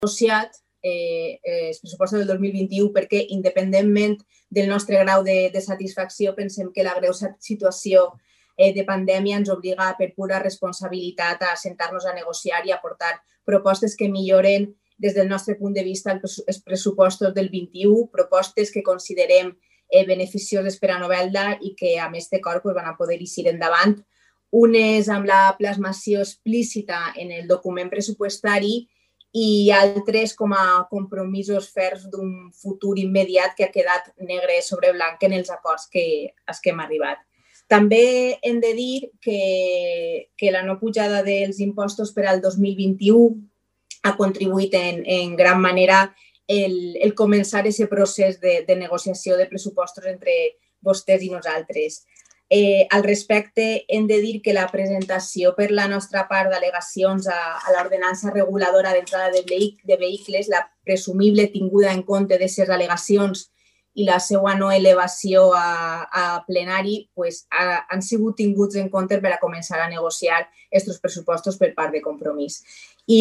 negociat els pressupostos del 2021 perquè, independentment del nostre grau de satisfacció, pensem que la greu situació de pandèmia ens obliga per pura responsabilitat a sentar-nos a negociar i a aportar propostes que milloren des del nostre punt de vista els pressupostos del 21, propostes que considerem beneficioses per a Novelda i que, a més d'acord, van a poder eixir endavant. Unes amb la plasmació explícita en el document pressupostari i altres com a compromisos ferms d'un futur immediat que ha quedat negre sobre blanc en els acords als que hem arribat. També hem de dir que la no pujada dels impostos per al 2021 ha contribuït en gran manera el començar aquest procés de negociació de pressupostos entre vostès i nosaltres. Al respecte, hem de dir que la presentació per la nostra part d'al·legacions a l'ordenança reguladora d'entrada de vehicles, la presumible tinguda en compte d'aquestes al·legacions i la seva no elevació a plenari, han sigut tinguts en compte per a començar a negociar aquests pressupostos per part de Compromís.